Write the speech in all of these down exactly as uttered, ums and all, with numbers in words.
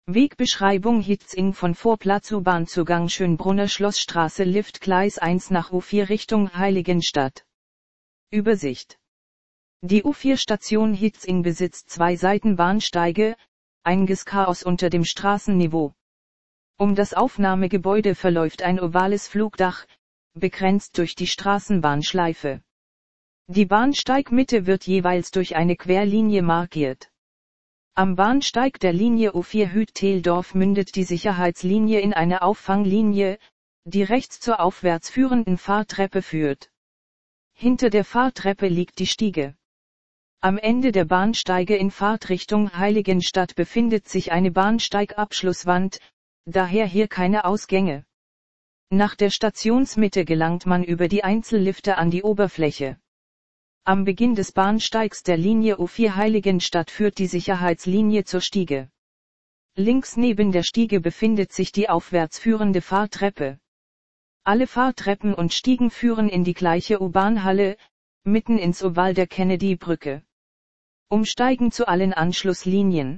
Wegbeschreibung Hietzing von Vorplatz U-Bahn-Zugang Schönbrunner Schlossstraße Lift Gleis eins nach U vier Richtung Heiligenstadt. Übersicht. Die U vier Station Hietzing besitzt zwei Seitenbahnsteige, einiges Chaos unter dem Straßenniveau. Um das Aufnahmegebäude verläuft ein ovales Flugdach, begrenzt durch die Straßenbahnschleife. Die Bahnsteigmitte wird jeweils durch eine Querlinie markiert. Am Bahnsteig der Linie U vier Hüt-Teldorf mündet die Sicherheitslinie in eine Auffanglinie, die rechts zur aufwärts führenden Fahrtreppe führt. Hinter der Fahrtreppe liegt die Stiege. Am Ende der Bahnsteige in Fahrtrichtung Heiligenstadt befindet sich eine Bahnsteigabschlusswand, daher hier keine Ausgänge. Nach der Stationsmitte gelangt man über die Einzellifte an die Oberfläche. Am Beginn des Bahnsteigs der Linie U vier Heiligenstadt führt die Sicherheitslinie zur Stiege. Links neben der Stiege befindet sich die aufwärts führende Fahrtreppe. Alle Fahrtreppen und Stiegen führen in die gleiche U-Bahn-Halle, mitten ins Oval der Kennedy-Brücke. Umsteigen zu allen Anschlusslinien.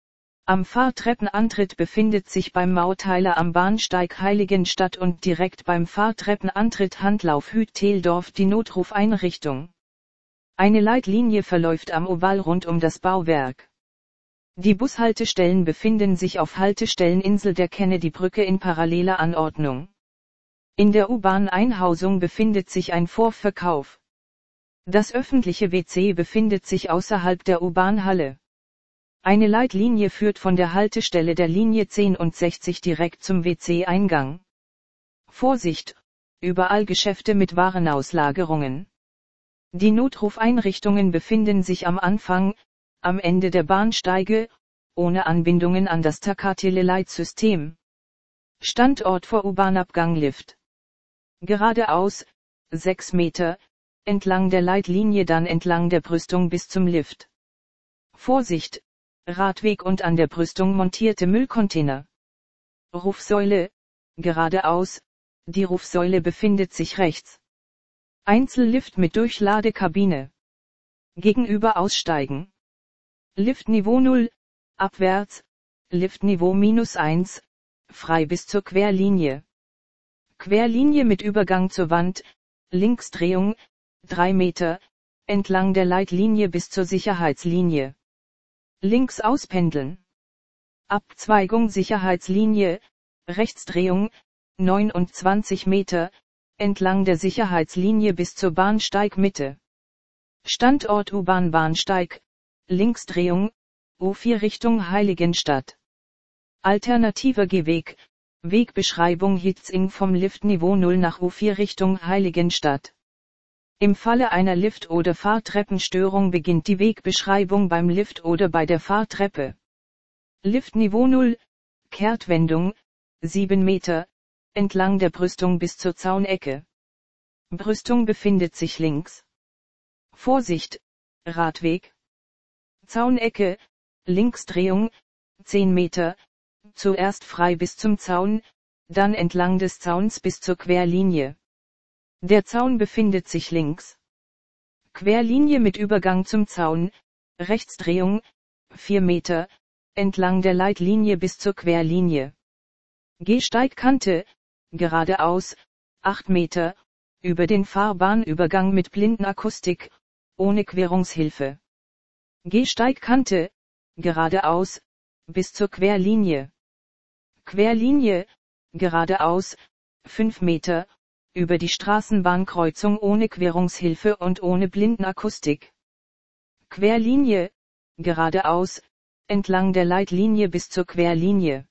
Am Fahrtreppenantritt befindet sich beim Mauteiler am Bahnsteig Heiligenstadt und direkt beim Fahrtreppenantritt Handlauf Hüt-Teldorf die Notrufeinrichtung. Eine Leitlinie verläuft am Oval rund um das Bauwerk. Die Bushaltestellen befinden sich auf Haltestelleninsel der Kennedy-Brücke in paralleler Anordnung. In der U-Bahn-Einhausung befindet sich ein Vorverkauf. Das öffentliche W C befindet sich außerhalb der U-Bahn-Halle. Eine Leitlinie führt von der Haltestelle der Linie zehnundsechzig direkt zum W C-Eingang. Vorsicht! Überall Geschäfte mit Warenauslagerungen. Die Notrufeinrichtungen befinden sich am Anfang, am Ende der Bahnsteige, ohne Anbindungen an das Takatele-Leitsystem. Standort vor U-Bahn-Abgang Lift. Geradeaus, sechs Meter, entlang der Leitlinie dann entlang der Brüstung bis zum Lift. Vorsicht! Radweg und an der Brüstung montierte Müllcontainer. Rufsäule, geradeaus, die Rufsäule befindet sich rechts. Einzellift mit Durchladekabine. Gegenüber aussteigen. Liftniveau null, abwärts, Liftniveau minus eins, frei bis zur Querlinie. Querlinie mit Übergang zur Wand, Linksdrehung, drei Meter, entlang der Leitlinie bis zur Sicherheitslinie. Links auspendeln. Abzweigung Sicherheitslinie, Rechtsdrehung, neunundzwanzig Meter, entlang der Sicherheitslinie bis zur Bahnsteigmitte. Standort U-Bahn-Bahnsteig, Linksdrehung, U vier Richtung Heiligenstadt. Alternativer Gehweg, Wegbeschreibung Hietzing vom Liftniveau null nach U vier Richtung Heiligenstadt. Im Falle einer Lift- oder Fahrtreppenstörung beginnt die Wegbeschreibung beim Lift oder bei der Fahrtreppe. Liftniveau null, Kehrtwendung, sieben Meter, entlang der Brüstung bis zur Zaunecke. Brüstung befindet sich links. Vorsicht! Radweg. Zaunecke, Linksdrehung, zehn Meter, zuerst frei bis zum Zaun, dann entlang des Zauns bis zur Querlinie. Der Zaun befindet sich links. Querlinie mit Übergang zum Zaun, Rechtsdrehung, vier Meter, entlang der Leitlinie bis zur Querlinie. Gehsteigkante, geradeaus, acht Meter, über den Fahrbahnübergang mit Blindenakustik, ohne Querungshilfe. Gehsteigkante, geradeaus, bis zur Querlinie. Querlinie, geradeaus, fünf Meter, über die Straßenbahnkreuzung ohne Querungshilfe und ohne Blindenakustik. Querlinie, geradeaus, entlang der Leitlinie bis zur Querlinie.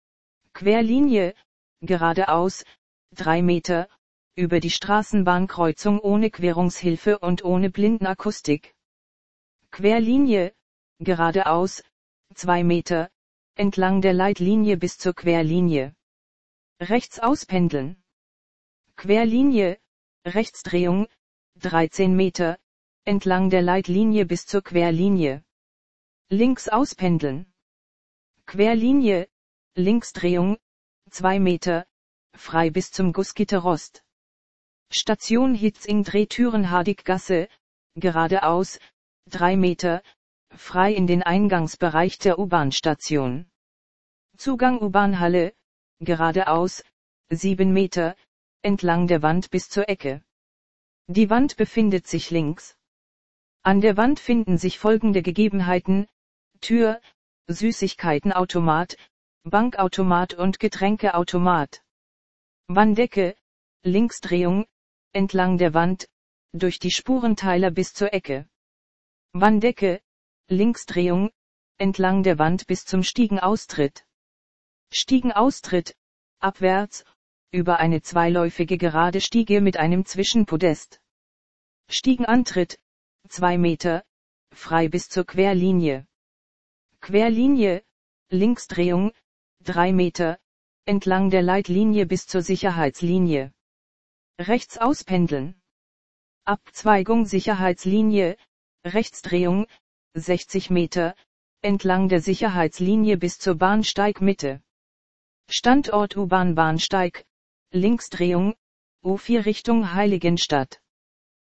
Querlinie, geradeaus, drei Meter, über die Straßenbahnkreuzung ohne Querungshilfe und ohne Blindenakustik. Querlinie, geradeaus, zwei Meter, entlang der Leitlinie bis zur Querlinie. Rechts auspendeln. Querlinie, Rechtsdrehung, dreizehn Meter, entlang der Leitlinie bis zur Querlinie. Links auspendeln. Querlinie, Linksdrehung, zwei Meter, frei bis zum Gussgitterrost. Station Hietzing Drehtüren-Hadiggasse, geradeaus, drei Meter, frei in den Eingangsbereich der U-Bahn-Station. Zugang U-Bahn-Halle, geradeaus, sieben Meter, entlang der Wand bis zur Ecke. Die Wand befindet sich links. An der Wand finden sich folgende Gegebenheiten: Tür, Süßigkeitenautomat, Bankautomat und Getränkeautomat. Wanddecke, Linksdrehung, entlang der Wand, durch die Spurenteiler bis zur Ecke. Wanddecke, Linksdrehung, entlang der Wand bis zum Stiegenaustritt. Stiegenaustritt, abwärts, über eine zweiläufige gerade Stiege mit einem Zwischenpodest. Stiegenantritt, zwei Meter, frei bis zur Querlinie. Querlinie, Linksdrehung, drei Meter, entlang der Leitlinie bis zur Sicherheitslinie. Rechts auspendeln. Abzweigung Sicherheitslinie, Rechtsdrehung, sechzig Meter, entlang der Sicherheitslinie bis zur Bahnsteigmitte. Standort U-Bahn Bahnsteig, Linksdrehung, U vier Richtung Heiligenstadt.